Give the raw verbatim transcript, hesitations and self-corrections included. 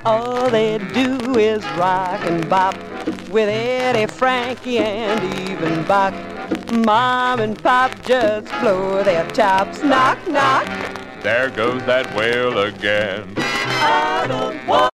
All they do is rock and bop with Eddie, Frankie, and even Buck. Mom and Pop just blow their tops. Knock, knock. There goes that whale again. I don't want